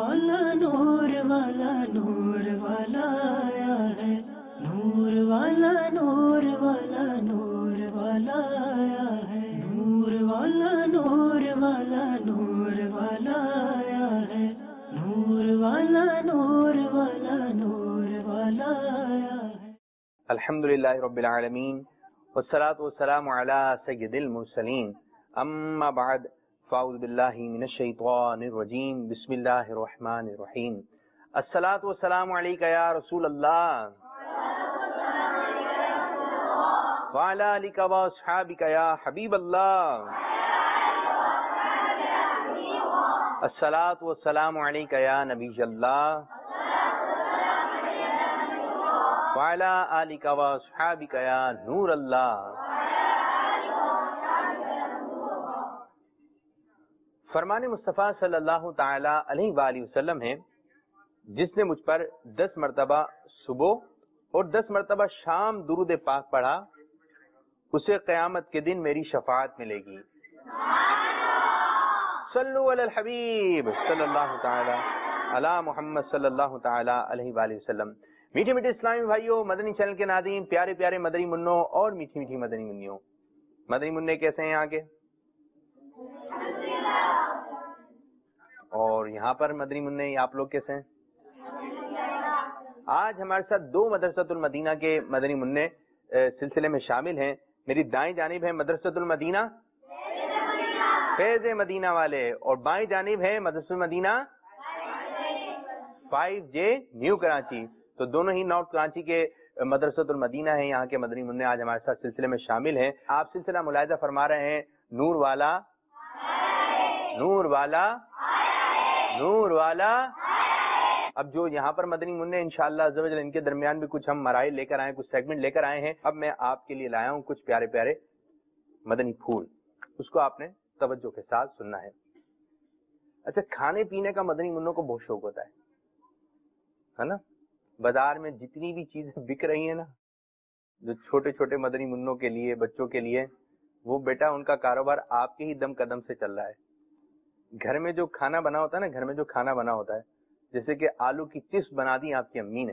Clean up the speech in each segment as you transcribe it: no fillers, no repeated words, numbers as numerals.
والا نور والا نور والا آیا ہے، نور والا نور والا نور والا آیا ہے، نور والا نور والا نور والا آیا ہے، نور والا نور والا نور والا آیا ہے۔ الحمدللہ رب العالمین والصلاة والسلام علی سید المرسلین، اما بعد فاعوذ باللہ من الشیطان الرجیم، بسم اللہ الرحمن الرحیم۔ الصلاة والسلام علیک یا رسول اللہ وعلی آلک واصحابک یا حبیب اللہ، الصلاة والسلام علیک یا نبی اللہ وعلی آلک واصحابک یا نور اللہ۔ فرمان مصطفیٰ صلی اللہ تعالی علیہ وآلہ وسلم ہے، جس نے مجھ پر 10 مرتبہ صبح اور 10 مرتبہ شام درود پاک پڑھا، اسے قیامت کے دن میری شفاعت ملے گی۔ صلو علی الحبیب صلی اللہ تعالی علی محمد صلی اللہ تعالی علیہ وآلہ وسلم۔ میٹھے میٹھے اسلامی بھائیوں، مدنی چینل کے ناظرین، پیارے پیارے مدنی منوں اور میٹھی میٹھی مدنی منیوں، مدنی منع کیسے ہیں یہاں کے؟ اور یہاں پر مدنی منع آپ لوگ کیسے ہیں؟ آج ہمارے ساتھ 2 مدرسۃ المدینہ کے مدنی منع سلسلے میں شامل ہیں۔ میری دائیں جانب ہے مدرسۃ المدینہ فیض مدینہ والے، اور بائیں جانب ہے مدرسۃ المدینہ 5J نیو کراچی۔ تو دونوں ہی نارتھ کراچی کے مدرسۃ المدینہ ہیں۔ یہاں کے مدنی منع آج ہمارے ساتھ سلسلے میں شامل ہیں۔ آپ سلسلہ ملاحظہ فرما رہے ہیں، نور والا نور والا نور والا۔ اب جو یہاں پر مدنی منع انشاءاللہ عز و جل ان کے درمیان بھی کچھ ہم مراحل لے کر آئے ہیں، کچھ سیگمنٹ لے کر آئے ہیں۔ اب میں آپ کے لیے لایا ہوں کچھ پیارے پیارے مدنی پھول، اس کو آپ نے توجہ کے ساتھ سننا ہے۔ اچھا، کھانے پینے کا مدنی منوں کو بہت شوق ہوتا ہے نا؟ بازار میں جتنی بھی چیزیں بک رہی ہیں نا، جو چھوٹے چھوٹے مدنی منوں کے لیے، بچوں کے لیے، وہ بیٹا ان کا کاروبار آپ کے ہی دم قدم سے چل رہا ہے۔ گھر میں جو کھانا بنا ہوتا ہے نا، گھر میں جو کھانا بنا ہوتا ہے، جیسے کہ آلو کی چپس بنا دی آپ کی امی نے،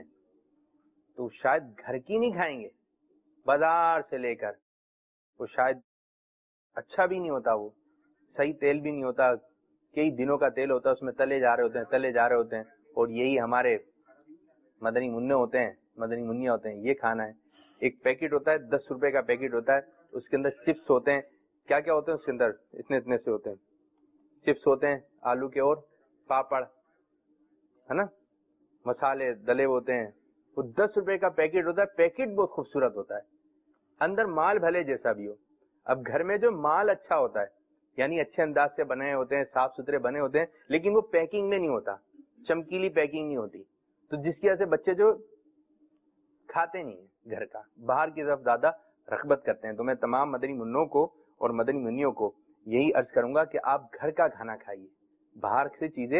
تو شاید گھر کی نہیں کھائیں گے، بازار سے لے کر، وہ شاید اچھا بھی نہیں ہوتا، وہ صحیح تیل بھی نہیں ہوتا، کئی دنوں کا تیل ہوتا ہے، اس میں تلے جا رہے ہوتے ہیں، اور یہی ہمارے مدنی منع ہوتے ہیں، مدنی منیا ہوتے ہیں، یہ کھانا ہے۔ ایک پیکٹ ہوتا ہے، 10 روپے کا پیکٹ ہوتا ہے، اس کے اندر چپس ہوتے ہیں، کیا کیا ہوتے ہیں اس کے اندر، اتنے سے ہوتے ہیں، چپس ہوتے ہیں آلو کے، اور پاپڑ ہے نا، مسالے دلے ہوتے ہیں۔ وہ 10 روپے کا پیکٹ ہوتا ہے، پیکٹ بہت خوبصورت ہوتا ہے، اندر مال بھلے جیسا بھی ہو۔ اب گھر میں جو مال اچھا ہوتا ہے، یعنی اچھے انداز سے بنے ہوتے ہیں، صاف ستھرے بنے ہوتے ہیں، لیکن وہ پیکنگ میں نہیں ہوتا، چمکیلی پیکنگ نہیں ہوتی، تو جس کی وجہ سے بچے جو کھاتے نہیں ہیں گھر کا، باہر کی طرف زیادہ رغبت کرتے ہیں۔ تو میں تمام مدنی منوں کو اور مدنی منیوں کو یہی عرض کروں گا کہ آپ گھر کا کھانا کھائیے، باہر سے چیزیں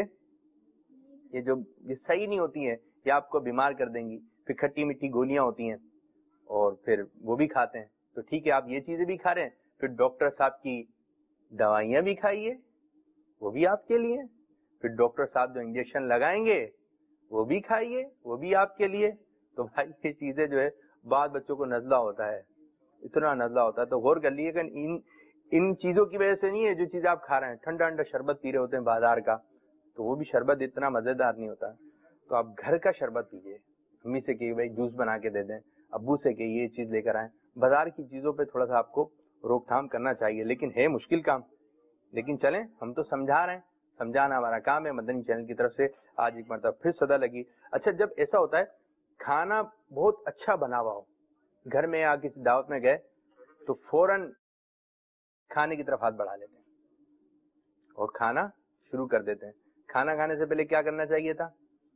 یہ صحیح نہیں ہوتی ہیں، یہ آپ کو بیمار کر دیں گی، پھر کھٹی میٹھی گولیاں ہوتی ہیں، اور پھر وہ بھی کھاتے ہیں۔ تو ٹھیک ہے، آپ یہ چیزیں بھی کھا رہے ہیں، پھر ڈاکٹر صاحب کی دوائیاں بھی کھائیے، وہ بھی آپ کے لیے، پھر ڈاکٹر صاحب جو انجیکشن لگائیں گے وہ بھی کھائیے، وہ بھی آپ کے لیے۔ تو بھائی یہ چیزیں جو ہے، بعض بچوں کو نزلہ ہوتا ہے، اتنا نزلہ ہوتا ہے، تو غور کر لیے کہ ان چیزوں کی وجہ سے نہیں ہے جو چیزیں آپ کھا رہے ہیں۔ ٹھنڈا ٹھنڈا شربت پی رہے ہوتے ہیں بازار کا، تو وہ بھی شربت اتنا مزیدار نہیں ہوتا، تو آپ گھر کا شربت پیجیے۔ امی سے کہیے بھائی جوس بنا کے دے دیں، ابو سے کہیے یہ چیز لے کر آئیں۔ بازار کی چیزوں پہ تھوڑا سا آپ کو روک تھام کرنا چاہیے، لیکن ہے مشکل کام، لیکن چلیں ہم تو سمجھا رہے ہیں، سمجھانا ہمارا کام ہے۔ مدنی چینل کی طرف سے آج ایک مرتبہ پھر صدا لگی۔ اچھا، جب ایسا ہوتا ہے کھانا بہت اچھا بنا ہوا ہو، گھر میں یا کسی دعوت میں گئے تو فوراً کھانے کی طرف ہاتھ بڑھا لیتے ہیں اور کھانا شروع کر دیتے ہیں۔ کھانا کھانے سے پہلے کیا کرنا چاہیے تھا؟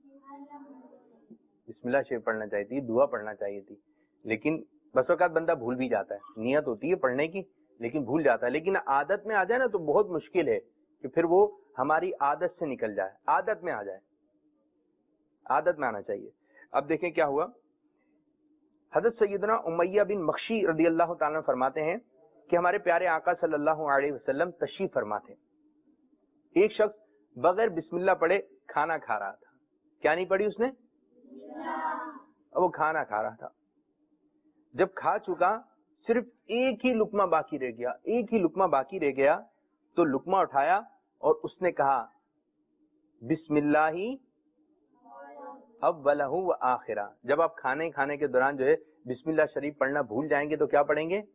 بسم اللہ شریف پڑھنا چاہیے تھی، دعا پڑھنا چاہیے تھی، لیکن بس اوقات بندہ بھول بھی جاتا ہے، نیت ہوتی ہے پڑھنے کی لیکن بھول جاتا ہے۔ لیکن عادت میں آ جائے نا تو بہت مشکل ہے کہ پھر وہ ہماری عادت سے نکل جائے، عادت میں آ جائے، عادت میں آنا چاہیے۔ اب دیکھیں کیا ہوا، حضرت سیدنا امیہ بن مخشی رضی اللہ تعالیٰ فرماتے ہیں کہ ہمارے پیارے آقا صلی اللہ علیہ وسلم تشریف فرما تھے۔ ایک شخص بغیر بسم اللہ پڑھے کھانا کھا رہا تھا. کیا نہیں پڑھی اس نے؟ اب وہ کھانا کھا رہا تھا. جب کھا چکا صرف ایک ہی لقمہ باقی رہ گیا, ایک ہی لقمہ باقی رہ گیا, تو لقمہ اٹھایا اور اس نے کہا بسم اللہ اولہ و آخرہ. جب آپ کھانے کے دوران جو ہے بسم اللہ شریف پڑھنا بھول جائیں گے تو کیا پڑھیں گے؟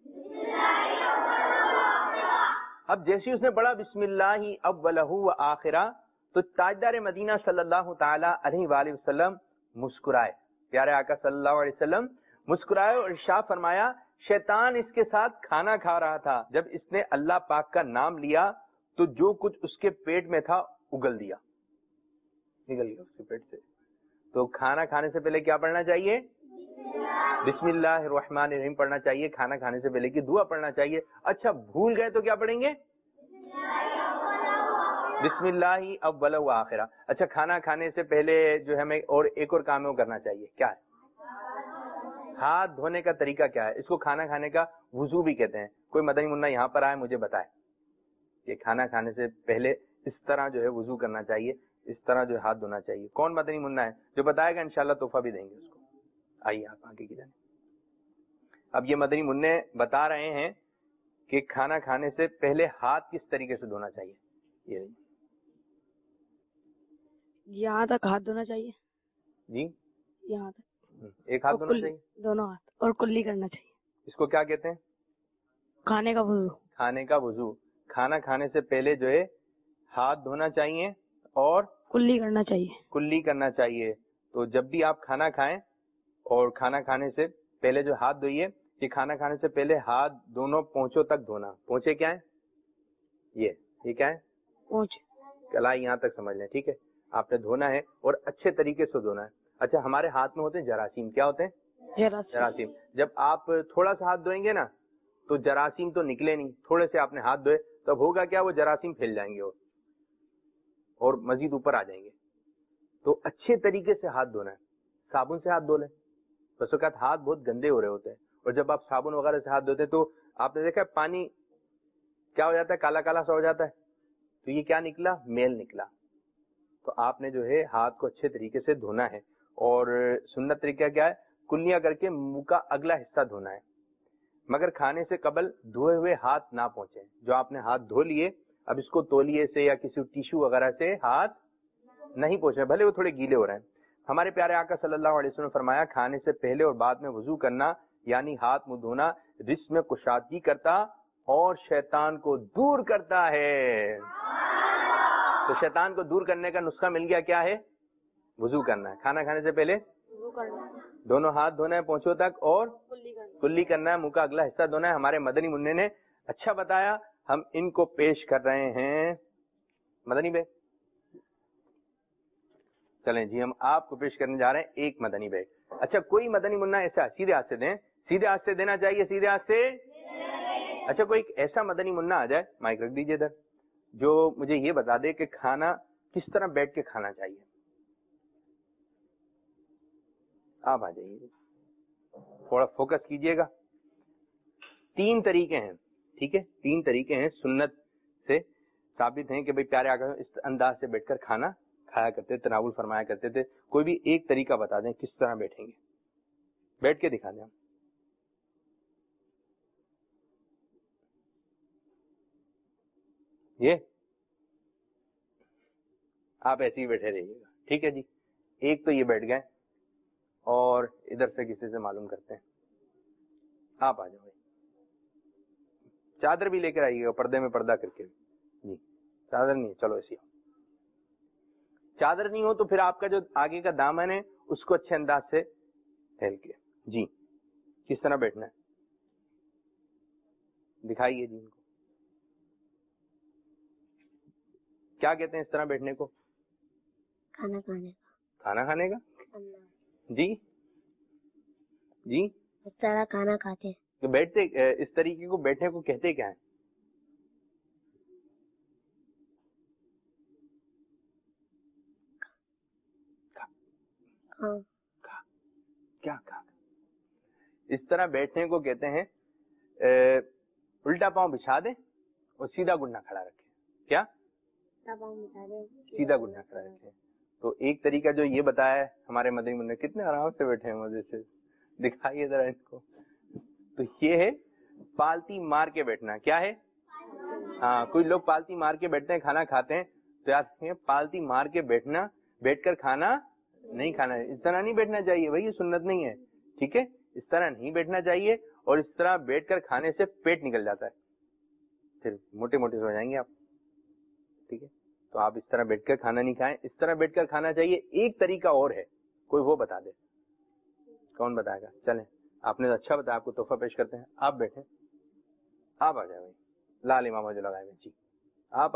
اب جیسے اس نے پڑھا بسم اللہ اولہ و آخرہ, تو تاجدار مدینہ صلی اللہ تعالی علیہ وآلہ وسلم مسکرائے. پیارے آقا صلی اللہ علیہ وسلم مسکرائے اور ارشاد فرمایا شیطان اس کے ساتھ کھانا کھا رہا تھا, جب اس نے اللہ پاک کا نام لیا تو جو کچھ اس کے پیٹ میں تھا اگل دیا, نکل گیا اس کے پیٹ سے. تو کھانا کھانے سے پہلے کیا پڑھنا چاہیے؟ بسم اللہ الرحمن الرحیم پڑھنا چاہیے. کھانا کھانے سے پہلے کی دعا پڑھنا چاہیے. اچھا بھول گئے تو کیا پڑھیں گے؟ بسم اللہ اولہ و آخرہ. اچھا کھانا کھانے سے پہلے جو ہمیں اور ایک اور کام وہ کرنا چاہیے, کیا ہے؟ ہاتھ دھونے کا طریقہ کیا ہے؟ اس کو کھانا کھانے کا وضو بھی کہتے ہیں. کوئی مدنی منا یہاں پر آئے مجھے بتائے کہ کھانا کھانے سے پہلے اس طرح جو ہے وضو کرنا چاہیے, اس طرح جو ہے ہاتھ دھونا چاہیے. کون مدنی منا ہے جو بتائے گا؟ انشاءاللہ تحفہ بھی دیں گے اس کو. آئیے آپ آگے کی جانب. اب یہ مدنی منع بتا رہے ہیں کہ کھانا کھانے سے پہلے ہاتھ کس طریقے سے دھونا چاہیے. یہ یہاں تک ہاتھ دھونا چاہیے. جی یہاں تک ایک ہاتھ دھونا چاہیے, دونوں ہاتھ, اور کلی کرنا چاہیے. اس کو کیا کہتے ہیں؟ کھانے کا وضو. کھانے کا وضو. کھانا کھانے سے پہلے جو ہے ہاتھ دھونا چاہیے اور کلی کرنا چاہیے. کلی کرنا چاہیے. تو جب بھی آپ کھانا کھائیں اور کھانا کھانے سے پہلے جو ہاتھ دھوئیے, کہ کھانا کھانے سے پہلے ہاتھ دونوں پونچھوں تک دھونا. پونچھے کیا ہے؟ یہ کیا ہے؟ پونچھ. کلائی یہاں تک سمجھ لیں, ٹھیک ہے. آپ نے دھونا ہے اور اچھے طریقے سے دھونا ہے. اچھا ہمارے ہاتھ میں ہوتے ہیں جراثیم. کیا ہوتے ہیں؟ جراثیم. جب آپ تھوڑا سا ہاتھ دھوئیں گے نا تو جراثیم تو نکلے نہیں, تھوڑے سے آپ نے ہاتھ دھوئے تو اب ہوگا کیا, وہ جراثیم پھیل جائیں گے اور مزید اوپر آ جائیں گے. تو اچھے طریقے سے ہاتھ دھونا ہے. صابن سے ہاتھ دھو لیں. بس اوقات ہاتھ بہت گندے ہو رہے ہوتے ہیں, اور جب آپ صابن وغیرہ سے ہاتھ دھوتے تو آپ نے دیکھا پانی کیا ہو جاتا ہے, کالا کالا سا ہو جاتا ہے. تو یہ کیا نکلا؟ میل نکلا. تو آپ نے جو ہے ہاتھ کو اچھے طریقے سے دھونا ہے. اور سنت طریقہ کیا ہے؟ کلیاں کر کے منہ کا اگلا حصہ دھونا ہے, مگر کھانے سے قبل دھوئے ہوئے ہاتھ نہ پہنچے. جو آپ نے ہاتھ دھو لیے, اب اس کو تولیے سے یا کسی ٹیشو وغیرہ سے ہاتھ نہیں پہنچے, بھلے وہ تھوڑے گیلے ہو رہے ہیں. ہمارے پیارے آقا صلی اللہ علیہ وسلم نے فرمایا کھانے سے پہلے اور بعد میں وضو کرنا یعنی ہاتھ منہ دھونا رزق میں کشادگی کرتا اور شیطان کو دور کرتا ہے. تو شیطان کو دور کرنے کا نسخہ مل گیا, کیا ہے؟ وضو کرنا ہے. کھانا کھانے سے پہلے دونوں ہاتھ دھونا ہے پونچھوں تک, اور کلی کرنا ہے, منہ کا اگلا حصہ دھونا ہے. ہمارے مدنی منع نے اچھا بتایا, ہم ان کو پیش کر رہے ہیں. مدنی بھائی چلیں جی, ہم آپ کو پیش کرنے جا رہے ہیں ایک مدنی بھائی. اچھا کوئی مدنی منع ایسا سیدھے ہاتھ سے دیں, سیدھے ہاتھ سے دینا چاہیے, سیدھے ہاتھ سے. اچھا کوئی ایک ایسا مدنی منع آ جائے, مائک رکھ دیجیے ادھر, جو مجھے یہ بتا دے کہ کھانا کس طرح بیٹھ کے کھانا چاہیے. آپ آ جائیے, تھوڑا فوکس کیجئے گا. 3 طریقے ہیں, ٹھیک ہے, 3 طریقے ہیں سنت سے ثابت ہیں کہ بھئی پیارے آقا اس انداز سے بیٹھ کر کھانا کھایا کرتے, تناول فرمایا کرتے تھے. کوئی بھی ایک طریقہ بتا دیں کس طرح بیٹھیں گے, بیٹھ کے دکھا دیں. ہم یہ آپ ایسے ہی بیٹھے رہیے گا, ٹھیک ہے جی. ایک تو یہ بیٹھ گئے, اور ادھر سے کسی سے معلوم کرتے ہیں. آپ آ جاؤ, چادر بھی لے کر آئیے گا, پردے میں پردہ کر کے. جی چادر نہیں, چلو ایسی چادر نہیں ہو تو پھر آپ کا جو آگے کا دامن ہے اس کو اچھے انداز سے پھیل کے. جی کس طرح بیٹھنا ہے دکھائیے جی ان کو. کیا کہتے ہیں اس طرح بیٹھنے کو؟ کھانا کھانے کا. کھانا کھانے کا؟ جی جی اس طرح کھانا کھاتے ہیں. تو بیٹھتے اس طریقے کو بیٹھنے کو کہتے کیا ہیں؟ کیا اس طرح بیٹھنے کو کہتے ہیں الٹا پاؤں بچھا دیں اور سیدھا گھٹنا کھڑا رکھیں. کیا سیدھا گھٹنا کھڑا رکھیں. تو ایک طریقہ جو یہ بتایا ہے ہمارے مدنی منع کتنے آرام سے بیٹھے ہیں مزے سے, دکھائیے ذرا اس کو. تو یہ ہے پالتی مار کے بیٹھنا. کیا ہے؟ ہاں, کچھ لوگ پالتی مار کے بیٹھتے ہیں کھانا کھاتے ہیں, تو یاد رکھیں پالتی مار کے بیٹھنا, بیٹھ کر کھانا نہیں کھانا ہے. اس طرح نہیں بیٹھنا چاہیے بھائی, یہ سنت نہیں ہے. ٹھیک ہے, اس طرح نہیں بیٹھنا چاہیے, اور اس طرح بیٹھ کر کھانے سے پیٹ نکل جاتا ہے, پھر موٹے موٹے ہو جائیں گے آپ. ٹھیک ہے, تو آپ اس طرح بیٹھ کر کھانا نہیں کھائیں, اس طرح بیٹھ کر کھانا چاہیے. ایک طریقہ اور ہے, کوئی وہ بتا دے, کون بتائے گا؟ چلیں, آپ نے اچھا بتایا, آپ کو تحفہ پیش کرتے ہیں. آپ بیٹھیں, آپ آ جائیں بھائی, لال امام جو لگائے ہوئے. جی آپ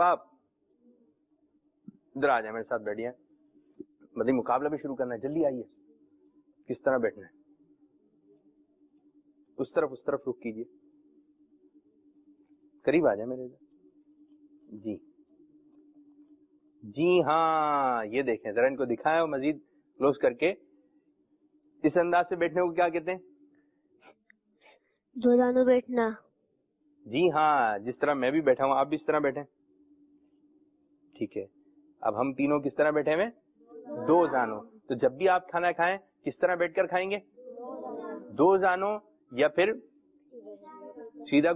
ادھر آ جائیں, میرے ساتھ بیٹھیے. مدنی مقابلہ بھی شروع کرنا ہے, جلدی آئیے. کس طرح بیٹھنا ہے؟ اس طرف رخ کیجیے, قریب آ جائیں میرے ادھر. جی جی ہاں, یہ دیکھیں ذرا, ان کو دکھائیں اور مزید کلوز کر کے. اس انداز سے بیٹھنے کو کیا کہتے ہیں؟ دو دانوں بیٹھنا. جی ہاں, جس طرح میں بھی بیٹھا ہوں آپ بھی اس طرح بیٹھیں. ٹھیک ہے, اب ہم تینوں کس طرح بیٹھے ہوئے؟ دو زانوں. تو جب بھی آپ کھانا کھائیں کس طرح بیٹھ کر کھائیں گے؟ دو زانوں, یا پھر سیدھا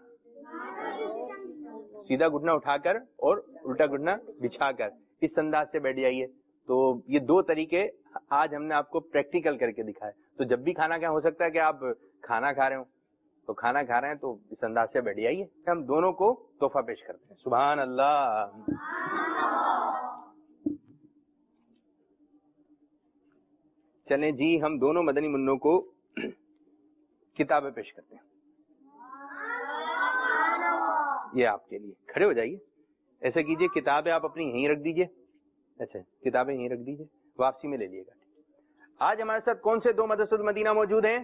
گھٹنا اٹھا کر اور الٹا گھٹنا بچھا کر, اس انداز سے بیٹھ جائیے. تو یہ دو طریقے آج ہم نے آپ کو پریکٹیکل کر کے دکھائے. تو جب بھی کھانا کھائیں, ہو سکتا ہے کہ آپ کھانا کھا رہے ہوں, تو کھانا کھا رہے ہیں تو اس انداز سے بیٹھ جائیے. ہم دونوں کو تحفہ پیش کرتے ہیں. سبحان اللہ. چلیں جی, ہم دونوں مدنی منوں کو کتابیں پیش کرتے ہیں. یہ آپ کے لیے, کھڑے ہو جائیے. ایسے کیجئے, کتابیں آپ اپنی یہیں رکھ دیجئے. اچھا, کتابیں یہیں رکھ دیجئے, واپسی میں لے لیے گا. آج ہمارے ساتھ کون سے دو مدرسۃ المدینہ موجود ہیں؟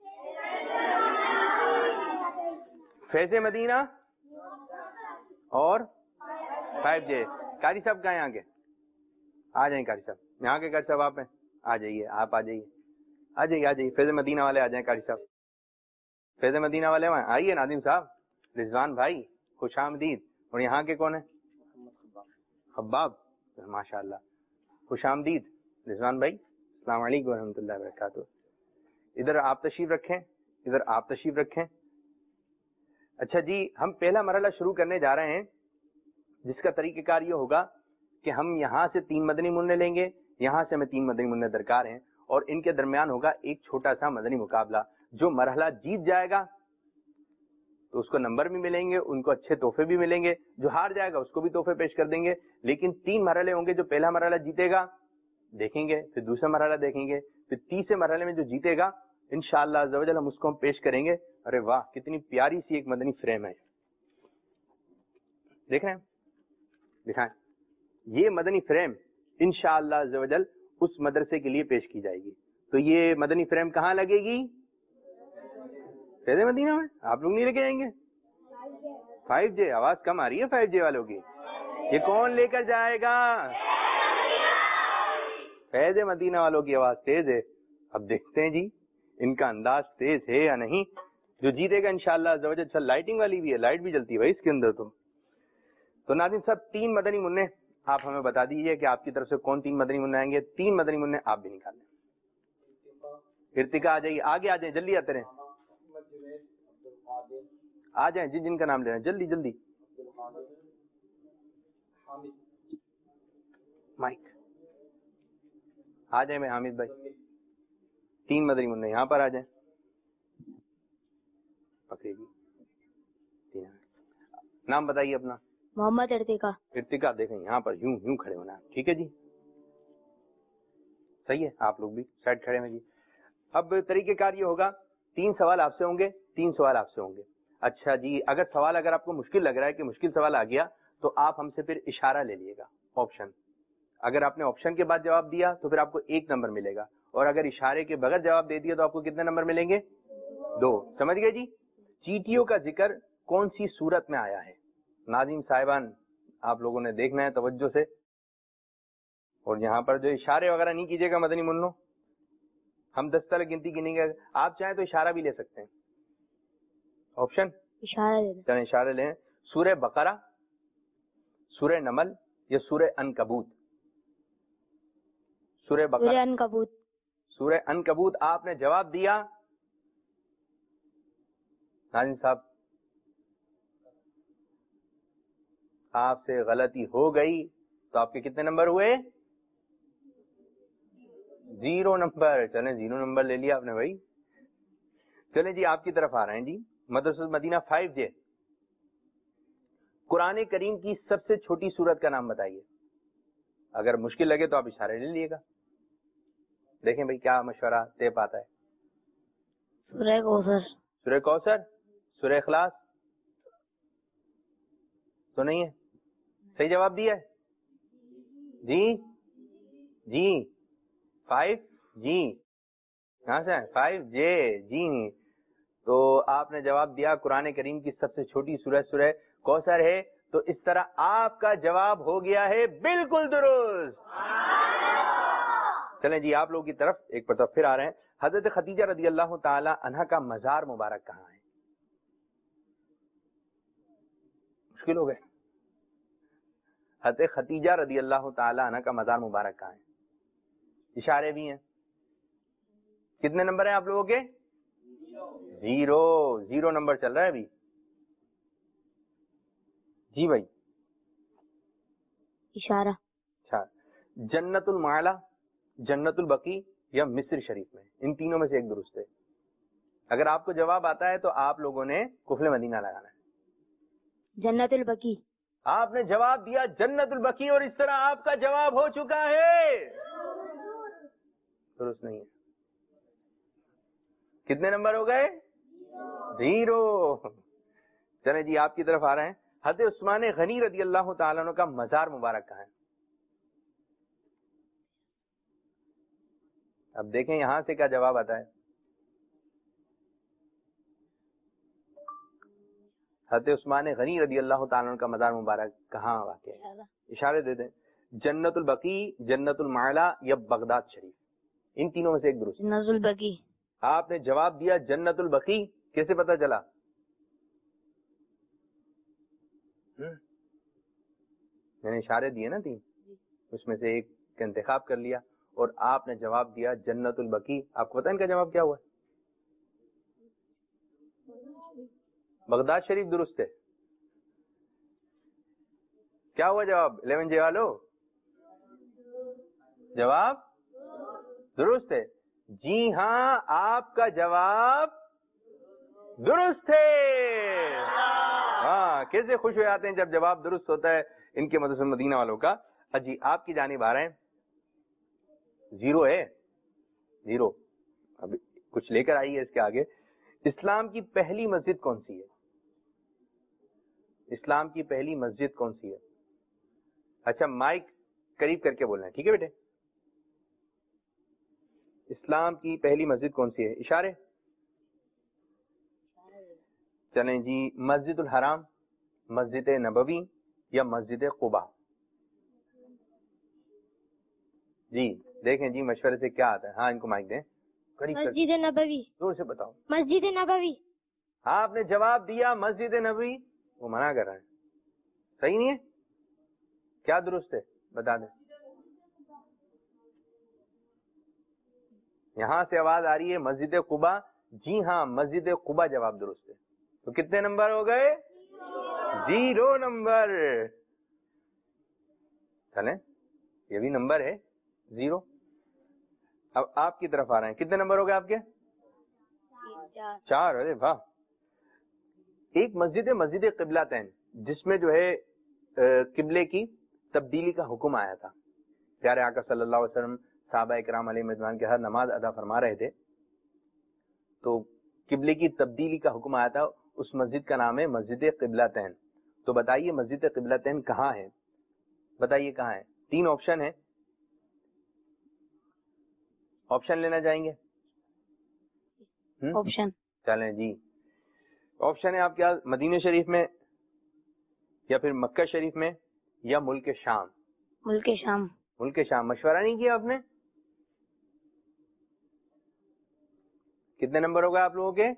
فیض مدینہ اور 5J. قاری صاحب کہاں ہیں؟ یہاں کے آ جائیں. قاری صاحب, یہاں کے قاری صاحب آپ ہیں, آ جائیے. آپ آ جائیے. فیض مدینہ والے آ جائیں. قاری صاحب فیض مدینہ والے آئیے. ناظم صاحب, رضوان بھائی, خوش آمدید. اور یہاں کے کون ہیں؟ خباب, ماشاء اللہ, خوش آمدید. رضوان بھائی, السلام علیکم ورحمۃ اللہ وبرکاتہ. ادھر آپ تشریف رکھیں. اچھا جی, ہم پہلا مرحلہ شروع کرنے جا رہے ہیں, جس کا طریقہ کار یہ ہوگا کہ ہم یہاں سے 3 مدنی منع لیں گے, یہاں سے ہمیں 3 مدنی منع درکار ہیں, اور ان کے درمیان ہوگا ایک چھوٹا سا مدنی مقابلہ. جو مرحلہ جیت جائے گا تو اس کو نمبر بھی ملیں گے, ان کو اچھے تحفے بھی ملیں گے. جو ہار جائے گا اس کو بھی تحفے پیش کر دیں گے. لیکن 3 مرحلے ہوں گے. جو پہلا مرحلہ جیتے گا دیکھیں گے, پھر دوسرا مرحلہ دیکھیں گے, پھر تیسرے مرحلے میں جو جیتے گا انشاءاللہ عز و جل ہم اس کو پیش کریں گے. ارے واہ, کتنی پیاری سی ایک مدنی فریم ہے. دیکھ رہے ہیں, دکھائیں. یہ مدنی فریم انشاءاللہ عز و جل اس مدرسے کے لیے پیش کی جائے گی. تو یہ مدنی فریم کہاں لگے گی؟ فیض مدینہ میں. آپ لوگ نہیں لے کے جائیں گے؟ 5J. آواز کم آ رہی ہے 5J والوں کی. یہ کون لے کر جائے گا؟ فیض مدینہ والوں کی آواز تیز ہے. اب دیکھتے ہیں جی ان کا انداز تیز ہے یا نہیں. جو جیتے گا انشاءاللہ عز و جل. اچھا, لائٹنگ والی بھی ہے, لائٹ بھی جلتی ہے بھائی اس کے اندر. تو ناظرین صاحب 3 مدنی منع آپ ہمیں بتا دیجیے کہ آپ کی طرف سے کون 3 مدنی منع آئیں گے. 3 مدنی منع آپ بھی نکال لیں. ارتقا آ جائیے, آگے آ جائیں, جلدی آتے رہیں. آ جائیں جی, جن کا نام لے رہے ہیں, جلدی جلدی. مائک آ جائیں. میں حامد بھائی, 3 مدنی منع یہاں پر آ جائیں. پکڑے گی, نام بتائیے اپنا. محمد ارتقا. ارتقا, دیکھیں یہاں پر یوں کھڑے ہونا. ٹھیک ہے جی, صحیح ہے. آپ لوگ بھی سائڈ کھڑے ہیں جی. اب طریقہ کار یہ ہوگا, 3 سوال آپ سے ہوں گے, 3 سوال آپ سے ہوں گے. اچھا جی, اگر آپ کو مشکل لگ رہا ہے کہ مشکل سوال آ گیا تو آپ ہم سے پھر اشارہ لے لیے گا, آپشن. اگر آپ نے آپشن کے بعد جواب دیا تو پھر آپ کو 1 نمبر ملے گا, اور اگر اشارے کے بغیر جواب دے دیا تو آپ کو کتنے نمبر ملیں گے؟ 2. سمجھ گئے جی. چیٹیوں کا ذکر کون سی صورت میں آیا ہے؟ ناظرین صاحبان, آپ لوگوں نے دیکھنا ہے توجہ سے, اور یہاں پر جو اشارے وغیرہ نہیں کیجیے گا مدنی منوں, ہم 10 تک گنتی گنیں گے. آپ چاہیں تو اشارہ بھی لے سکتے ہیں. آپشن اشارہ لے. چلیں اشارے لیں. سورہ بقرہ, سورہ نمل, یا سورہ عنکبوت؟ سورہ سورہ بقرہ، عنکبوت. سورہ عنکبوت. آپ نے جواب دیا ناظرین صاحب، آپ سے غلطی ہو گئی تو آپ کے کتنے نمبر ہوئے؟ 0 نمبر. چلیں 0 نمبر لے لیا آپ نے بھائی. چلیں جی آپ کی طرف آ رہے ہیں جی. مدرسۃ مدینہ 5J. قرآن کریم کی سب سے چھوٹی سورت کا نام بتائیے. اگر مشکل لگے تو آپ اشارے لے لیے گا. دیکھیں بھائی کیا مشورہ طے پاتا ہے. سورہ کوثر. سورہ کوثر، سورہ اخلاص تو نہیں ہے. صحیح جواب دیا ہے جی. جی 5G کہاں سے ہے؟ 5J. جی تو آپ نے جواب دیا قرآن کریم کی سب سے چھوٹی سورت سورہ کوثر ہے. تو اس طرح آپ کا جواب ہو گیا ہے بالکل درست. چلیں جی آپ لوگوں کی طرف ایک مرتبہ پھر آ رہے ہیں. حضرت خدیجہ رضی اللہ تعالی عنہا کا مزار مبارک کہاں ہے؟ مشکل ہو گئے. حضرت خدیجہ رضی اللہ تعالی عنہا کا مزار مبارک کہاں ہے؟ اشارے بھی ہیں. کتنے نمبر ہیں آپ لوگوں کے؟ 0 نمبر چل رہا ہے ابھی. جی بھائی اشارہ. اچھا، جنت المعلا، جنت البقیع یا مصر شریف میں، ان تینوں میں سے ایک درست ہے. اگر آپ کو جواب آتا ہے تو آپ لوگوں نے کفل مدینہ لگانا ہے. جنت البقیع. آپ نے جواب دیا جنت البقیع اور اس طرح آپ کا جواب ہو چکا ہے درست نہیں ہے. کتنے نمبر ہو گئے؟ 0. چلیں جی آپ کی طرف آ رہے ہیں. حضرت عثمان غنی رضی اللہ تعالیٰ عنہ کا مزار مبارک کہاں ہے؟ اب دیکھیں یہاں سے کیا جواب آتا ہے. حضرت عثمان غنی رضی اللہ تعالیٰ عنہ کا مزار مبارک کہاں واقع ہے؟ اشارے دے دیں. جنت البقیع، جنت المعلا یا بغداد شریف، ان تینوں میں سے ایک درست. جنت البقیع. آپ نے جواب دیا جنت البقیع. کیسے پتا چلا؟ میں نے اشارے دیے نا 3، اس میں سے ایک کا انتخاب کر لیا اور آپ نے جواب دیا جنت البقیع. آپ کو پتا ان کا جواب کیا ہوا؟ بغداد شریف درست ہے. کیا ہوا جواب 11J والو؟ جواب درست ہے. جی ہاں آپ کا جواب درست ہے. ہاں کیسے خوش ہو جاتے ہیں جب جواب درست ہوتا ہے ان کے مدرسہ مدینہ والوں کا. جی آپ کی جانب آ رہے ہیں. 0 ہے 0. اب کچھ لے کر آئیے اس کے آگے. اسلام کی پہلی مسجد کون سی ہے؟ اسلام کی پہلی مسجد کون سی ہے؟ اچھا مائک قریب کر کے بولنا ہے، ٹھیک ہے بیٹے. اسلام کی پہلی مسجد کون سی ہے؟ اشارے. چلیں جی مسجد الحرام، مسجد نبوی یا مسجد قباء؟ جی دیکھیں جی مشورے سے کیا آتا ہے. ہاں ان کو مائک دیں. مسجد نبوی. زور سے بتاؤ. مسجد نبوی. آپ نے جواب دیا مسجد نبوی. وہ منع کر رہا ہے. صحیح نہیں ہے؟ کیا درست ہے بتا دیں. یہاں سے آواز آ رہی ہے مسجد قباء. جی ہاں مسجد قباء جواب درست ہے. تو کتنے نمبر ہو گئے؟ 0 نمبر. چلیں یہ بھی نمبر ہے 0. اب آپ کی طرف آ رہے ہیں. کتنے نمبر ہو گئے آپ کے؟ 4. ارے واہ. ایک مسجد مسجد قبلتین جس میں جو ہے قبلے کی تبدیلی کا حکم آیا تھا. پیارے آقا صلی اللہ علیہ وسلم صحابہ اکرام علیہ رضوان کے ہر نماز ادا فرما رہے تھے تو قبلے کی تبدیلی کا حکم آیا تھا. اس مسجد کا نام ہے مسجد قبلتین. تو بتائیے مسجد قبلتین کہاں ہے؟ بتائیے کہاں ہے. 3 آپشن ہے. آپشن لینا چاہیں گے؟ آپشن. چلیں جی آپشن ہے آپ کے مدینہ شریف میں یا پھر مکہ شریف میں یا ملک شام؟ ملک شام. ملک شام. مشورہ نہیں کیا آپ نے؟ کتنے نمبر ہو گئے آپ لوگوں کے؟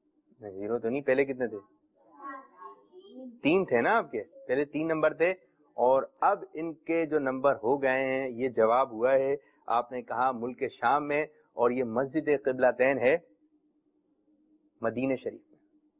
0 تو نہیں. پہلے کتنے تھے؟ 3 تھے نا آپ کے. پہلے 3 نمبر تھے اور اب ان کے جو نمبر ہو گئے ہیں یہ جواب ہوا ہے. آپ نے کہا ملک شام میں اور یہ مسجد قبلتین ہے مدینہ شریف میں.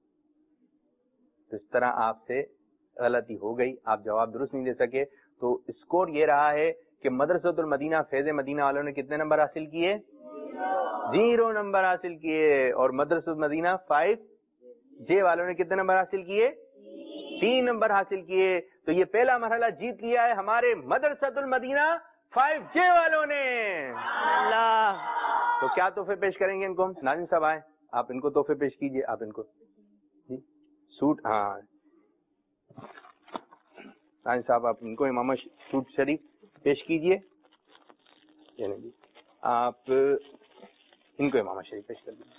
تو اس طرح آپ سے غلطی ہو گئی, آپ جواب درست نہیں دے سکے. تو اسکور یہ رہا ہے کہ مدرسۃ المدینہ فیض مدینہ والوں نے کتنے نمبر حاصل کیے؟ 0 نمبر حاصل کیے. اور مدرسۃ المدینہ 5J والوں نے کتنے نمبر حاصل کیے؟ 3 نمبر حاصل کیے. تو یہ پہلا مرحلہ جیت لیا ہے ہمارے مدرسۃ المدینہ 5J والوں نے. اللہ. تو کیا تحفے پیش کریں گے ان کو ہم؟ ناظم صاحب آئے, آپ ان کو تحفے پیش کیجئے. آپ ان کو جی سوٹ, ہاں ناظم صاحب آپ ان کو امامہ سوٹ شریف پیش کیجئے. جی آپ ان کو امامہ شریف پیش کر دیجیے.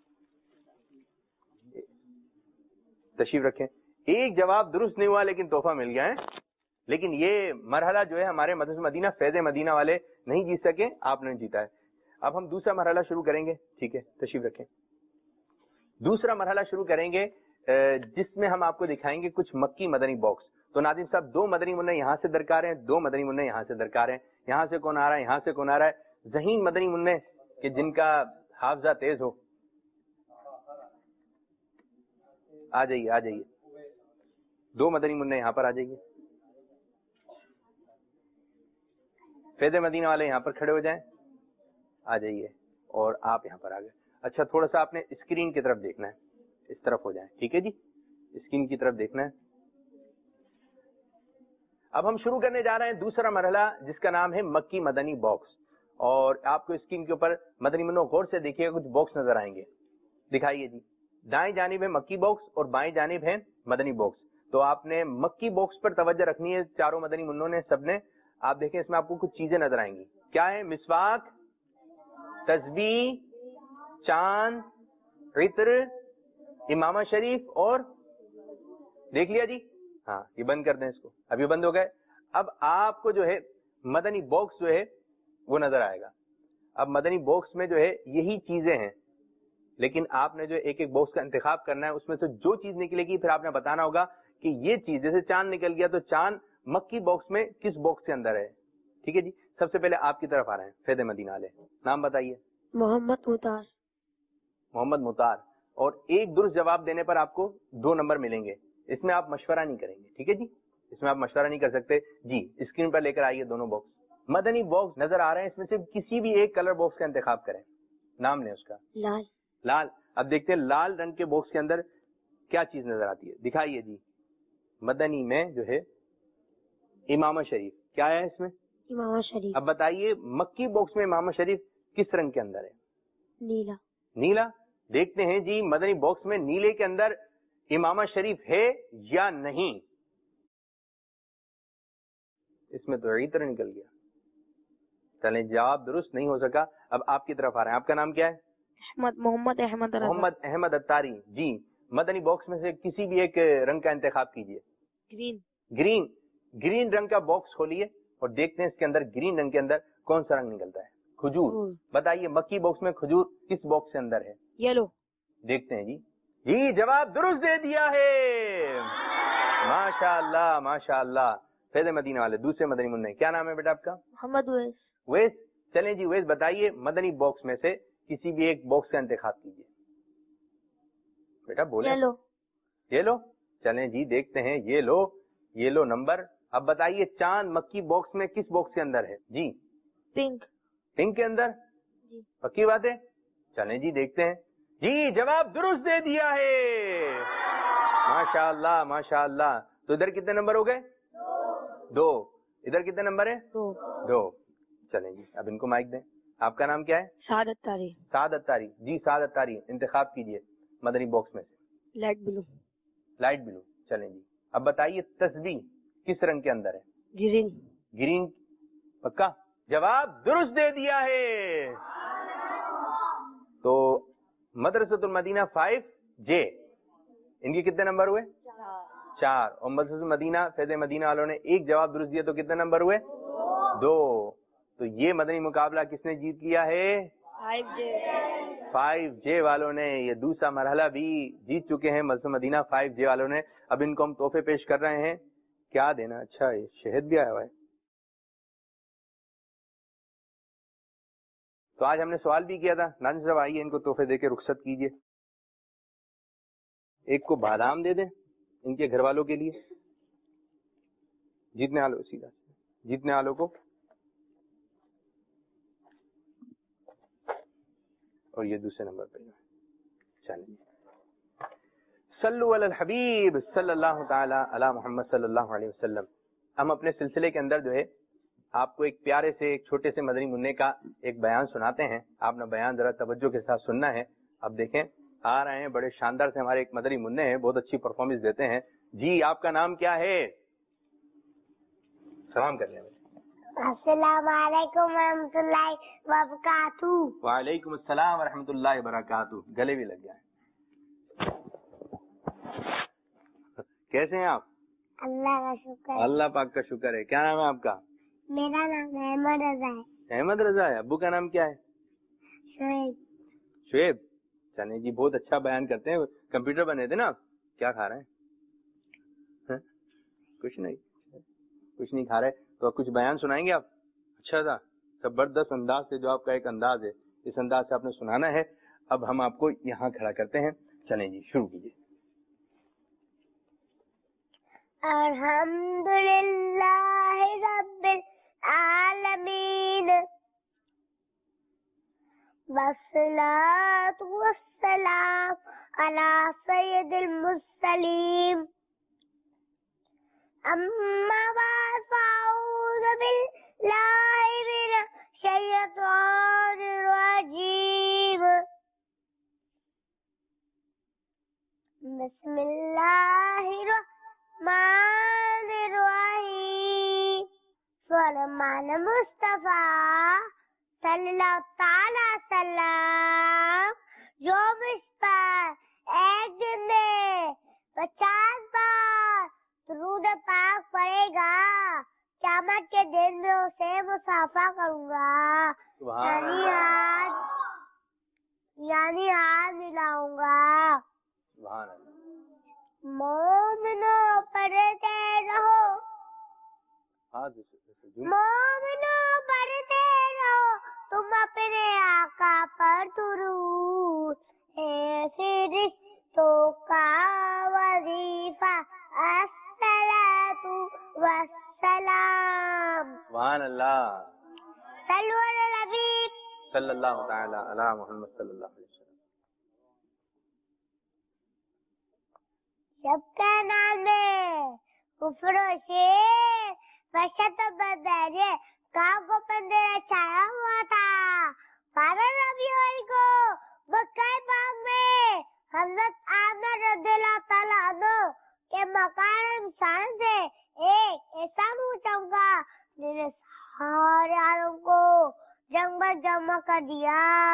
تشریف رکھیں. ایک جواب درست نہیں ہوا لیکن تحفہ مل گیا ہے. لیکن یہ مرحلہ جو ہے ہمارے مدرسہ مدینہ فیض مدینہ والے نہیں جیت سکے, آپ نے جیتا ہے. اب ہم دوسرا مرحلہ شروع کریں گے. ٹھیک ہے, تشریف رکھیں. دوسرا مرحلہ شروع کریں گے جس میں ہم آپ کو دکھائیں گے کچھ مکی مدنی باکس. تو ناظم صاحب 2 مدنی منع یہاں سے درکار ہیں, 2 مدنی منع یہاں سے درکار ہیں. یہاں سے کون آ رہا ہے, یہاں سے کون آ رہا ہے؟ ذہین مدنی منع کہ جن کا حافظہ تیز ہو, آ جائیے, آ جائیے. 2 مدنی منع یہاں پر آ جائیے. فیض مدینہ والے یہاں پر کھڑے ہو جائیں, آ جائیے. اور آپ یہاں پر آ گئے. اچھا تھوڑا سا آپ نے اسکرین کی طرف دیکھنا ہے, اس طرف ہو جائیں. ٹھیک ہے جی, اسکرین کی طرف دیکھنا ہے. اب ہم شروع کرنے جا رہے ہیں دوسرا مرحلہ جس کا نام ہے مکی مدنی باکس. اور آپ کو اسکرین کے اوپر مدنی منوں غور سے دیکھیے گا, کچھ باکس نظر آئیں گے. دکھائیے جی. دائیں جانب ہے مکی باکس اور بائیں جانب ہے مدنی باکس. تو آپ نے مکی باکس پر توجہ رکھنی ہے, چاروں مدنی منوں نے, سب نے. آپ دیکھیں اس میں آپ کو کچھ چیزیں نظر آئیں گی. کیا ہے؟ مسواک, تسبیح, چاند, عطر, امامہ شریف, اور دیکھ لیا جی. ہاں یہ بند کر دیں اس کو, اب یہ بند ہو گئے. اب آپ کو جو ہے مدنی باکس جو ہے وہ نظر آئے گا. اب مدنی باکس میں جو ہے یہی چیزیں ہیں, لیکن آپ نے جو ایک ایک باکس کا انتخاب کرنا ہے. اس میں سے جو چیز نکلے گی پھر آپ نے بتانا ہوگا کہ یہ چیز, جیسے چاند نکل گیا تو چاند مکی باکس میں کس باکس کے اندر ہے. ٹھیک ہے جی. سب سے پہلے آپ کی طرف آ رہے ہیں فیض مدینہ والے, نام بتائیے. محمد مطار. محمد مطار. اور ایک درست جواب دینے پر آپ کو 2 نمبر ملیں گے. اس میں آپ مشورہ نہیں کریں گے. ٹھیک ہے جی, اس میں آپ مشورہ نہیں کر سکتے. جی اسکرین پر لے کر آئیے دونوں باکس. مدنی باکس نظر آ رہے ہیں, اس میں سے کسی بھی ایک کلر باکس کا انتخاب کریں. نام لیں اس کا. لال. لال. اب دیکھتے ہیں لال رنگ کے باکس کے اندر کیا چیز نظر آتی ہے. دکھائیے جی. مدنی میں جو ہے امامہ شریف, کیا ہے اس میں؟ امامہ شریف. اب بتائیے مکی باکس میں امامہ شریف کس رنگ کے اندر ہے؟ نیلا. نیلا. دیکھتے ہیں جی مدنی باکس میں نیلے کے اندر امامہ شریف ہے یا نہیں. اس میں تو عطر نکل گیا. چلیں جواب درست نہیں ہو سکا. اب آپ کی طرف آ رہے ہیں. آپ کا نام کیا ہے؟ محمد احمد رضا. محمد احمد اتاری. جی مدنی باکس میں سے کسی بھی ایک رنگ کا انتخاب کیجیے. گرین. گرین. گرین رنگ کا باکس کھولیے اور دیکھتے ہیں اس کے اندر گرین رنگ کے اندر کون سا رنگ نکلتا ہے. کھجور. بتائیے مکی باکس میں کھجور کس باکس کے اندر ہے؟ یلو. دیکھتے ہیں جی. جی جواب درست دے دیا ہے. ماشاء اللہ ماشاء اللہ. فیض مدینہ والے دوسرے مدنی منع, کیا نام ہے بیٹا آپ کا؟ محمد اویس. ویس. چلیں جی ویس بتائیے مدنی باکس میں سے کسی بھی ایک باکس کا انتخاب کیجیے. بیٹا بولیں. یلو. یہ لو. چلیں جی دیکھتے ہیں. یہ لو نمبر. اب بتائیے چاند مکی باکس میں کس باکس کے اندر ہے؟ جی پنک. پنک کے اندر. جی. پکی بات ہے. چلیں جی دیکھتے ہیں. جی جواب درست دے دیا ہے. ماشاء اللہ ماشاء اللہ. تو ادھر کتنے نمبر ہو گئے؟ 2. ادھر کتنے نمبر ہے؟ 2. چلیں جی اب ان کو مائک دیں. آپ کا نام کیا ہے؟ سعد اتاری. سعد اتاری. جی سعد اتاری انتخاب کیجیے مدنی باکس میں سے. Light blue. Light blue. چلیں جی اب بتائیے تسبیح کس رنگ کے اندر ہے؟ گرین. گرین. پکا. جواب درست دے دیا ہے. تو مدرسۃ المدینہ 5J ان کے کتنے نمبر ہوئے؟ 4. اور مدرسۃ المدینہ فیض مدینہ والوں نے ایک جواب درست دیا تو کتنے نمبر ہوئے؟ 2. تو یہ مدنی مقابلہ کس نے جیت لیا ہے؟ 5J والوں نے. یہ دوسرا مرحلہ بھی جیت چکے ہیں مدرسۃ مدینہ 5J والوں نے. اب ان کو ہم تحفے پیش کر رہے ہیں. کیا دینا؟ اچھا یہ شہد بھی آیا ہوا ہے. تو آج ہم نے سوال بھی کیا تھا. ناظرین صاحب آئیے ان کو تحفے دے کے رخصت کیجیے. ایک کو بادام دے دیں ان کے گھر والوں کے لیے. جتنے آلو سیدھا جتنے آلو کو, اور یہ دوسرے نمبر پہ چلیے. صلو علی الحبیب صلی اللہ تعالی علی محمد صلی اللہ علیہ وسلم. ہم اپنے سلسلے کے اندر جو ہے آپ کو ایک پیارے سے ایک چھوٹے سے مدنی منع کا ایک بیان سناتے ہیں. آپ نے بیان ذرا توجہ کے ساتھ سننا ہے. اب دیکھیں آ رہے ہیں بڑے شاندار سے ہمارے ایک مدنی منع ہیں, بہت اچھی پرفارمنس دیتے ہیں. جی آپ کا نام کیا ہے؟ سلام کر لیں. السلام علیکم ورحمۃ اللہ وبرکاتہ. وعلیکم السلام ورحمۃ اللہ وبرکاتہ. گلے بھی لگ جائیں. کیسے ہیں آپ؟ اللہ کا شکر. اللہ پاک کا شکر ہے. کیا نام ہے آپ کا؟ میرا نام احمد رضا ہے. احمد رضا ہے. ابو کا نام کیا ہے؟ شعیب. شعیب. چلیں جی بہت اچھا بیان کرتے ہیں. کمپیوٹر بنے تھے نا آپ؟ کیا کھا رہے ہیں؟ کچھ نہیں کھا رہے. تو کچھ بیان سنائیں گے آپ؟ اچھا تھا زبردست انداز سے, جو آپ کا ایک انداز ہے اس انداز سے آپ نے سنانا ہے. اب ہم آپ کو یہاں کھڑا کرتے ہیں. چلیں جی شروع کیجیے. الحمدللہ رب العالمین والصلاة والسلام علی سید المرسلین. اما بعد فاعوذ باللہ من الشیطان الرجیم. بسم اللہ الرحمن الرحیم. سلیمان مصطفیٰ صلی اللہ تعالی وسلم جو مجھ پر ایک دن میں 50 بار درود پاک پڑے گا, قیامت کے دن میں اسے مصافحہ کروں گا, یعنی ہاتھ ملاؤں گا. مومنوں پڑھتے رہو, مومنوں پڑھتے رہو تم اپنے آقا پر درود. ایسے رشتوں کا وظیفہ الصلاۃ والسلام. سبحان اللہ. صلو علی الحبیب صلی اللہ تعالی علی محمد صلی اللہ علیہ وسلم. سب کا نام ہے کفر و شیر وحشت و بدبیری کاؤ کو پندرہ چھایا ہوا تھا. 12 ربیع الاول کو مکہ پاک میں حضرت آمنہ رضی اللہ تعالیٰ عنہ کے مکان شان سے ایک ایسا اونچاؤں گا جس نے سارے عالم کو جنگ میں جمع کر دیا.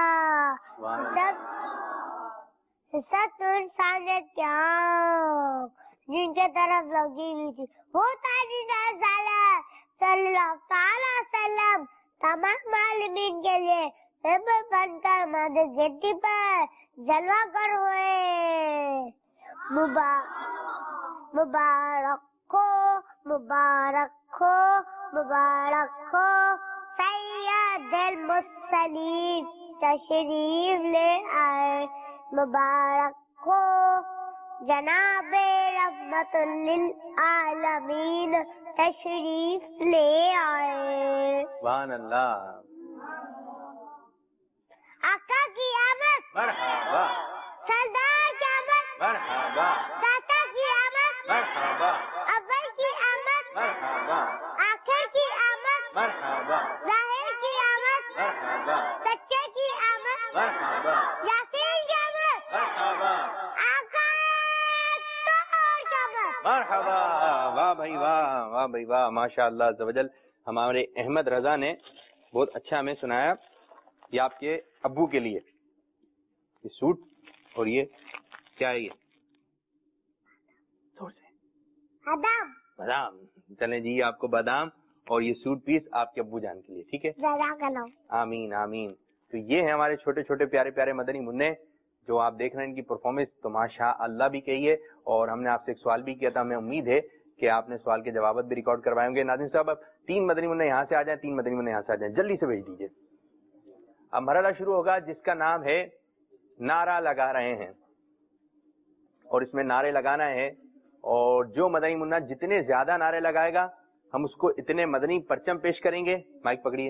سب انسان نے تیاگ جن کے طرف لگی ہوئی تھی وہ تاجدار صلی اللہ تعالی وسلم تمام عالمین کے لیے پیپر بن کر مادر جدی پر جلوہ گر ہوئے. مبارک ہو مبارک ہو مبارک ہو سید المرسلین تشریف لے آئے. مبارک ہو جناب رحمت للعالمین تشریف لے آئے. سبحان اللہ. آقا کی آمد مرحبا. سردار کی آمد مرحبا. داتا کی آمد مرحبا. اول کی آمد مرحبا. آخر کی آمد مرحبا. ظاہر کی آمد مرحبا. سچے کی آمد مرحبا. یاسین کی آمد مرحبا. آقا کی آمد. مرحبا. واہ بھائی واہ, واہ بھائی واہ, ماشاء اللہ عز و جل. ہمارے احمد رضا نے بہت اچھا ہمیں سنایا. یہ آپ کے ابو کے لیے یہ سوٹ, اور یہ کیا ہے, یہ بادام. بادام. چلیں جی آپ کو بادام اور یہ سوٹ پیس آپ کے ابو جان کے لیے, ٹھیک ہے. جزاک اللہ. آمین آمین. تو یہ ہیں ہمارے چھوٹے چھوٹے پیارے پیارے مدنی منع جو آپ دیکھ رہے ہیں ان کی پرفارمنس. تو ماشاء اللہ بھی کہیے, اور ہم نے آپ سے ایک سوال بھی کیا تھا. ہمیں امید ہے کہ آپ نے سوال کے جوابات بھی ریکارڈ کروائے ہوں گے. ناظرین صاحب اب 3 مدنی منع یہاں سے آ جائیں, 3 مدنی منع یہاں سے آ جائیں, جلدی سے بھیج دیجیے. اب مرحلہ شروع ہوگا جس کا نام ہے نعرہ لگا رہے ہیں, اور اس میں نعرے لگانا ہے, اور جو مدنی منع جتنے زیادہ نعرے لگائے گا ہم اس کو اتنے مدنی پرچم پیش کریں گے. مائک پکڑیے.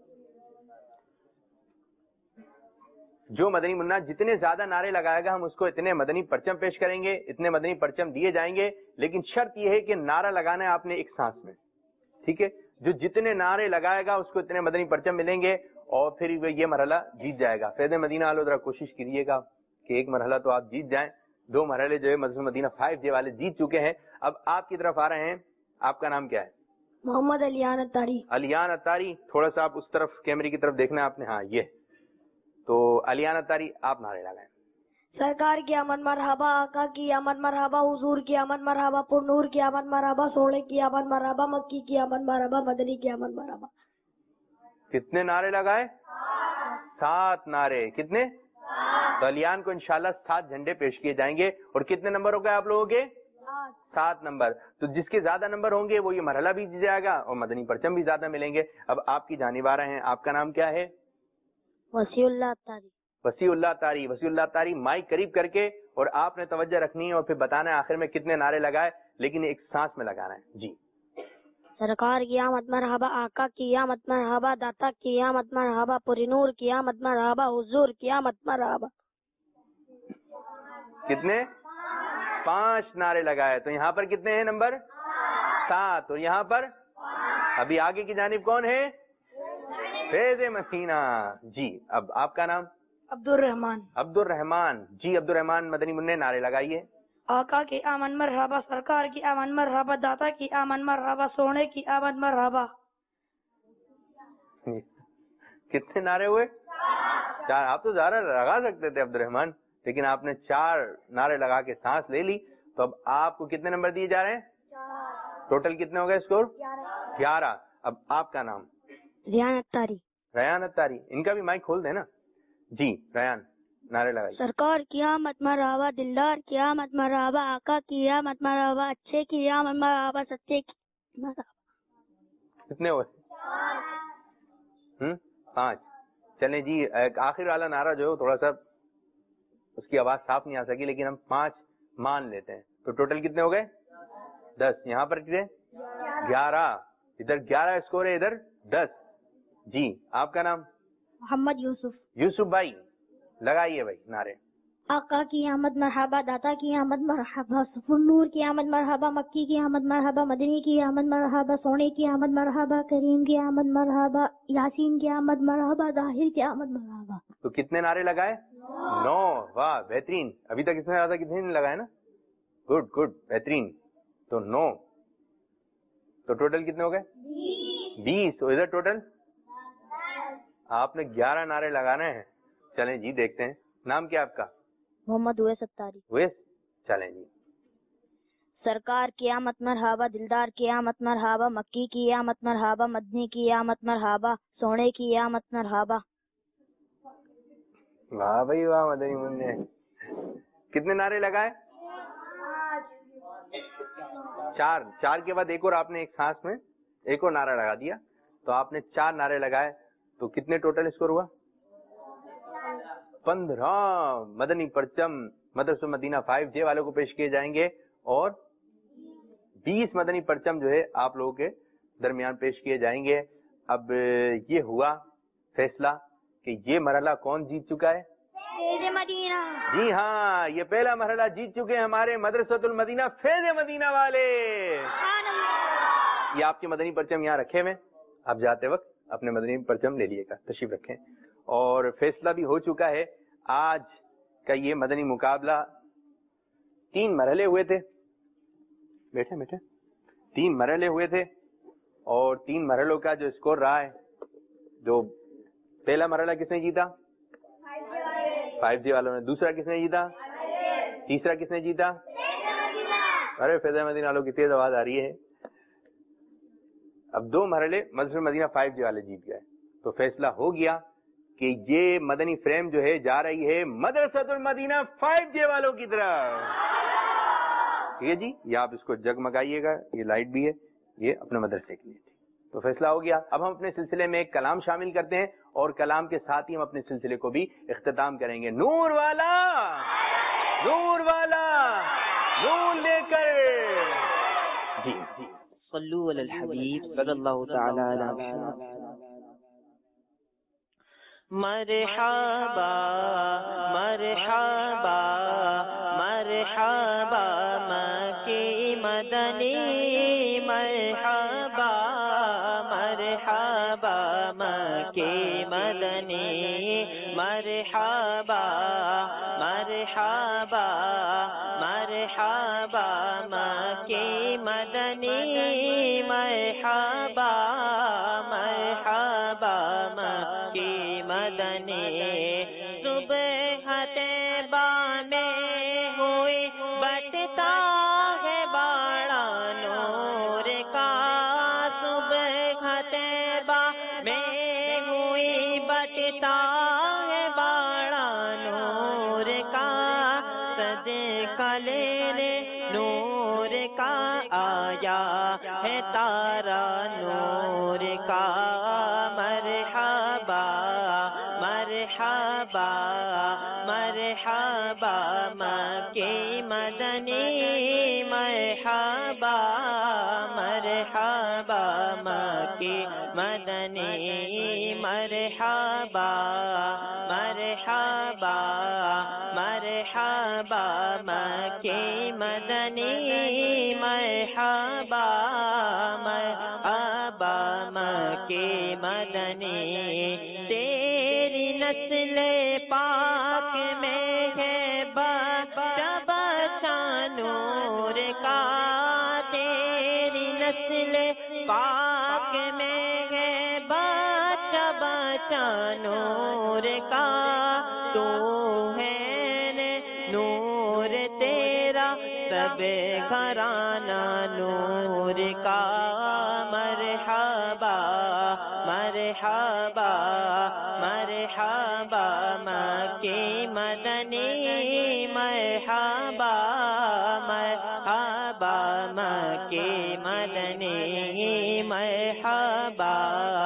جو مدنی منع جتنے زیادہ نعرے لگائے گا ہم اس کو اتنے مدنی پرچم پیش کریں گے, اتنے مدنی پرچم دیے جائیں گے, لیکن شرط یہ ہے کہ نعرہ لگانا ہے آپ نے ایک سانس میں, ٹھیک ہے. جو جتنے نعرے لگائے گا اس کو اتنے مدنی پرچم ملیں گے, اور پھر یہ مرحلہ جیت جائے گا. فیض مدینہ والوں ذرا کوشش کیجیے گا کہ ایک مرحلہ تو آپ جیت جائیں. 2 مرحلے جو ہے مدرسہ مدینہ 5J والے جیت چکے ہیں. اب آپ کی طرف آ رہے ہیں, آپ کا نام کیا ہے؟ محمد علیان اتاری. علیان اتاری, تھوڑا سا آپ اس طرف کیمرے کی طرف دیکھنا ہے آپ نے, ہاں یہ تو علیان اتاری آپ نعرے لگائیں. سرکار کی آمد مرحبا, آقا کی آمد مرحبا, حضور کی آمد مرحبا, پر نور کی آمد مرحبا, سونے کی آمد مرحبا, مکی کی آمد مرحبا, مدنی کی آمد مرحبا. کتنے نعرے لگائے؟ 7 نعرے. کتنے؟ تو علیان کو انشاءاللہ 7 جھنڈے پیش کیے جائیں گے. اور کتنے نمبر ہو گئے آپ لوگوں کے؟ 7 نمبر. تو جس کے زیادہ نمبر ہوں گے وہ یہ مرحلہ بھی جیت جائے گا اور مدنی پرچم بھی زیادہ ملیں گے. اب آپ کی جانب آ رہے ہیں, آپ کا نام کیا ہے؟ وسیع اللہ اتاری. وسیع اللہ تاری. وسیع اللہ تاری, مائک قریب کر کے اور آپ نے توجہ رکھنی ہے اور پھر بتانا ہے آخر میں کتنے نعرے لگائے, لیکن ایک سانس میں لگانا ہے. جی. سرکار کی آمد مرحبا, آقا کی آمد مرحبا, داتا کی آمد مرحبا, پوری نور کی آمد مرحبا, حضور کی آمد مرحبا. کتنے؟ 5 نعرے لگائے. تو یہاں پر کتنے ہیں نمبر؟ 7. اور یہاں پر ابھی آگے کی جانب کون ہے؟ فیض مدینہ. جی. اب آپ کا نام؟ عبد الرحمان. عبد الرحمان. جی عبد الرحمان مدنی منع نعرے لگائیے. آقا کی آمد مرحبا, سرکار کی آمد مرحبا, داتا کی آمد مرحبا, سونے کی آمد مرحبا. کتنے نعرے ہوئے؟ 4. آپ تو زیادہ لگا سکتے تھے عبد الرحمان, لیکن آپ نے 4 نعرے لگا کے سانس لے لی. تو اب آپ کو کتنے نمبر دیے جا رہے ہیں؟ 4. ٹوٹل کتنے ہو گئے اسکور؟ 11. اب آپ کا نام؟ ریان اتاری. ریان اتاری. ان کا بھی مائک کھول دیں نا. جی ریان, نعرے لگائیے. سرکار کی آمد مرحبا, دلدار کی آمد مرحبا, آقا کی آمد مرحبا, اچھے کی آمد مرحبا, سچے کی مرحبا. کتنے ہوئے؟ 5. چلیں جی, آخر والا نعرہ جو تھوڑا سا اس کی آواز صاف نہیں آ سکی, لیکن ہم 5 مان لیتے ہیں. تو ٹوٹل کتنے ہو گئے؟ 10. یہاں پر کتنے؟ 11. ادھر 11 اسکور ہے, ادھر 10. جی. آپ کا نام؟ محمد یوسف. یوسف بھائی, لگائیے بھائی نعرے. آقا کی آمد مرحبا, داتا کی آمد مرحبا, نور کی آمد مرحبا, مکی کی آمد مرحبا, مدنی کی آمد مرحبا, سونے کی آمد مرحبا, کریم کی آمد مرحبا, یاسین کی آمد مرحبا, ظاہر کی آمد مرحبا. تو کتنے نعرے لگائے؟ 9. واہ بہترین. ابھی تک اس میں زیادہ کتنے نہیں لگائے نا؟ گڈ گڈ, بہترین. تو 9. تو ٹوٹل کتنے ہو گئے؟ 20. تو ادھر ٹوٹل آپ نے 11 نعرے لگانے ہیں. چلیں جی دیکھتے ہیں. نام کیا آپ کا؟ محمد اویس اتاری. اویس. چلیں جی. سرکار کی آمد مرحبا, دلدار کی آمد مرحبا, مکی کی آمد مرحبا, مدنی کی آمد مرحبا, سونے کی آمد مرحبا. واہ بھائی واہ مدنی منع. کتنے نعرے لگائے؟ 4 کے بعد ایک اور آپ نے ایک سانس میں ایک اور نعرہ لگا دیا, تو آپ نے 4 نعرے لگائے. تو کتنے ٹوٹل اسکور ہوا؟ 15 مدنی پرچم مدرسہ مدینہ 5J والوں کو پیش کیے جائیں گے, اور 20 مدنی پرچم جو ہے آپ لوگوں کے درمیان پیش کیے جائیں گے. اب یہ ہوا فیصلہ کہ یہ مرحلہ کون جیت چکا ہے؟ فیض مدینہ. جی ہاں, یہ پہلا مرحلہ جیت چکے ہیں ہمارے مدرسۃ المدینہ فیض مدینہ والے. یہ آپ کے مدنی پرچم یہاں رکھے ہوئے, آپ جاتے وقت اپنے مدنی پرچم لے لیے گا, تشریف رکھیں. اور فیصلہ بھی ہو چکا ہے. آج کا یہ مدنی مقابلہ 3 مرحلے ہوئے تھے. بیٹھے 3 مرحلے ہوئے تھے, اور 3 مرحلوں کا جو اسکور رہا ہے, جو پہلا مرحلہ کس نے جیتا؟ 5J والوں نے. دوسرا کس نے جیتا؟ تیسرا کس نے جیتا؟ ارے فیض مدینہ والوں کی تیز آواز آ رہی ہے. اب 2 مرحلے مدرسہ مدینہ 5J والے جیت گئے. تو فیصلہ ہو گیا کہ یہ مدنی فریم جو ہے جا رہی ہے مدرسۃ المدینہ 5J والوں کی طرف. ٹھیک ہے جی. یہ آپ اس کو جگمگائیے گا, یہ لائٹ بھی ہے, یہ اپنے مدرسے کے لیے. تو فیصلہ ہو گیا. اب ہم اپنے سلسلے میں ایک کلام شامل کرتے ہیں اور کلام کے ساتھ ہی ہم اپنے سلسلے کو بھی اختتام کریں گے. نور والا نور والا نور لے کر. جی جی صلو علی الحبیب صلی اللہ تعالی علی محمد. مرحبا مرحبا مرحبا مکی مدنی, مرحبا مرحبا مکی مدنی, مرحبا مرحبا مرحبا مکی مدنی, مرحبا مرحبا مکی مدنی. صبح طیبہ میں ہوئی بٹتا ہے باڑا نور کا, صبح طیبہ میں ہوئی بٹتا ہے باڑا نور کا, صدقہ لینے نور کا آیا ہے تارا نور کا. مرحبا مرحبا مرحبا مکی مدنی, مرحبا مرحبا مکی مدنی, مرحبا مرحبا مرحبا مکی مدنی, مرحبا مرحبا مکی مدنی. تیری نسل پاک میں ہے بچہ بچہ نور کا, تیری نسل پاک میں ہے بچہ بچہ نور کا. تو ہے نور تیرا سب گھرانہ نور کا. مرحبا مرحبا مرحبا مکی مدنی, مرحبا مرحبا مکی مدنی, مرحبا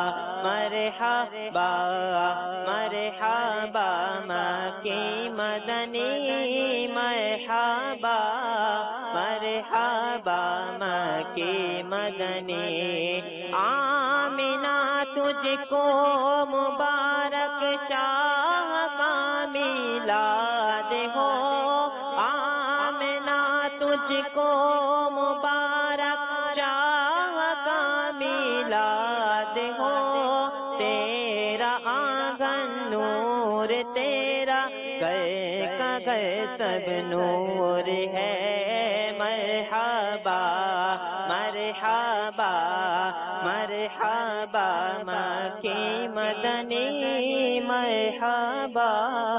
مرحبا مرحبا مکی مدنی, مرحبا مرحبا مکی مدنی. آمینہ تجھ کو مبارک شاہ کا میلاد ہو, آمینہ تجھ کو مبارک شاہ کا میلاد ہو. تیرا آنگن نور, تیرا گھر کا گھر سب نور ہے. مرحبا مرحبا مرحبا مکی مدنی, مرحبا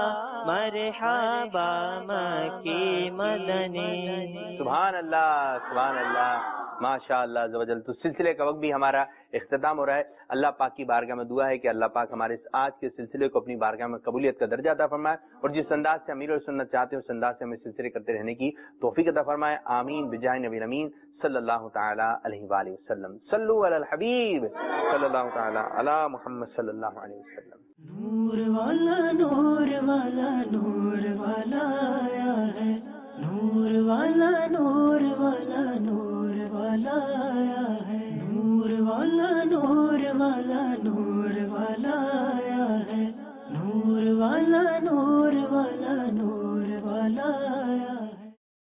مرحبا مکی مدنی. سبحان اللہ سبحان اللہ ماشاء اللہ عز و جل. تو سلسلے کا وقت بھی ہمارا اختتام ہو رہا ہے. اللہ پاک کی بارگاہ میں دعا ہے کہ اللہ پاک ہمارے آج کے سلسلے کو اپنی بارگاہ میں قبولیت کا درجہ عطا فرمائے, اور جس انداز سے امیر اور سنت چاہتے ہیں اس انداز سے ہمیں سلسلے کرتے رہنے کی توفیق عطا فرمائے. آمین بجائے نبی امین صلی اللہ تعالی علیہ وآلہ وسلم. صلو علی الحبیب صلی اللہ تعالی علی محمد صلی اللہ علیہ وسلم. نور والا نور والا نور والا آیا ہے, نور والا نور والا نور والا آیا ہے, نور والا نور والا نور